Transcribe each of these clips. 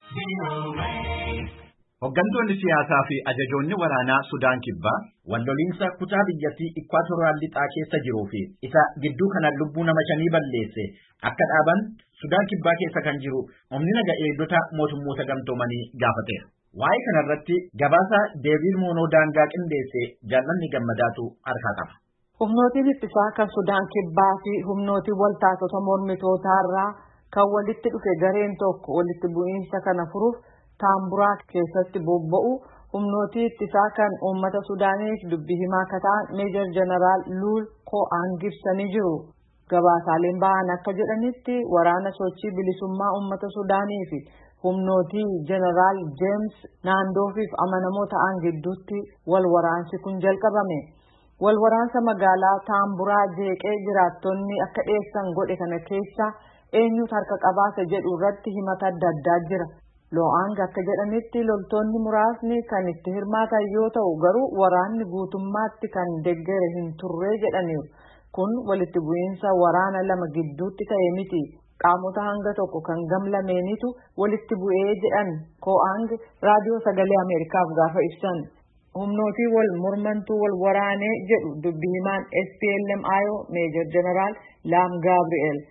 Hooggantoonni siyaasaa fi ajajoonni waraanaa Sudaan Kibbaa walloliinsa kutaa biyyattii Ikwaatoraal lixaa keessa jiruu fi isa gidduu kana lubbuu nama 5 balleesse akka dhaaban Sudaan Kibbaa keessa kan jiru humni naga eegdota mootummoota gamtoomanii gaafateera. Waa'ee kanarratti gabaasa Deebiil Moonoo daangaa qindeesse Jaallanni Gammadaatu harkaa qaba. Humnootiin ittisaa kan Sudaan Kibbaa fi humnootiin waltaatota mormitootaarraa kan walitti dhufe gareen tokko walitti bu'iinsa kana furuuf Taamburaa keessatti bobba'u humnootii ittisaa kan uummata Sudaaniif dubbii himaa akka ta'an Meejor Jeneraal Luul Ko'aan ibsanii jiru. Gabaasaaleen ba'an akka jedhanitti waraana sochii bilisummaa uummata Sudaanii fi humnootii Jeneraal Jeems Naandoofiif amanamoo ta'an gidduutti wal waraansi kun jalqabame. Wal waraansa magaalaa Taamburaa jeeqee jiraattonni akka dhiyeessan godhe kana keessa eenyutu harka qabaata jedhu irratti himata adda addaa jira. Lo'aang akka jedhanitti loltoonni muraasni kan itti hirmaatan yoo ta'u garuu waraanni guutummaatti kan deggere hin turre jedhaniiru. Kun walitti bu'iinsa waraana lama gidduutti ta'e miti. Qaamota hanga tokko kan gamlameenitu walitti bu'ee jedhan Ko'aang raadiyoo sagalee Ameerikaaf gaafa ibsan. Humnootii wal mormantuu wal waraanee jedhu dubbii himaan SPLM-IO Meejor Jeneraal Laam Gaabri'eel.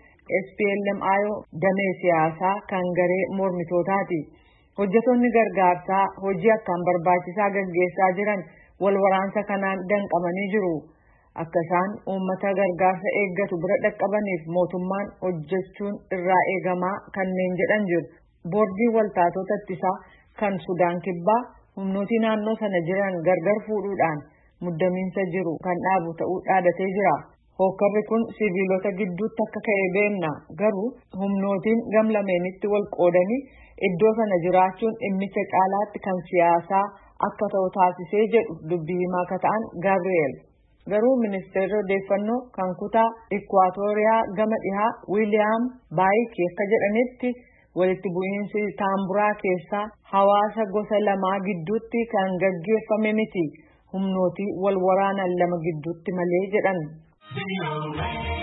SPLM-IO damee siyaasaa kan garee mormitootaati. Hojjettoonni gargaarsaa hojii akkaan barbaachisaa gaggeessaa jiran wal waraansa kanaan danqamanii jiru. Akka isaan uummata gargaarsa eeggatu bira dhaqqabaniif mootummaan hojjechuun irraa eegamaa kanneen jedhan jiru. Boordiin waltaatota ittisaa kan Sudaan Kibbaa humnootii naannoo sana jiran gargar fuudhuudhaan muddamiinsa jiru kan dhaabu ta'uu dhaadatee jira. Hokkarri kun siviilota gidduutti akka ka'e beekna garuu humnootiin gamlameenitti wal qoodanii iddoo sana jiraachuun dhimmicha caalaatti kan siyaasaa akka ta'u taasisee jedhu dubbii himaa akka ta'an Gaabri'eel. Garuu ministeerri odeeffannoo kan kutaa Ikwaatooriyaa gama dhihaa Wiiliyaam Baayikii akka jedhanitti walitti bu'iinsi Taamburaa keessaa hawaasa gosa lamaa gidduutti kan gaggeeffame miti humnootii wal waraanan lama gidduutti malee jedhan.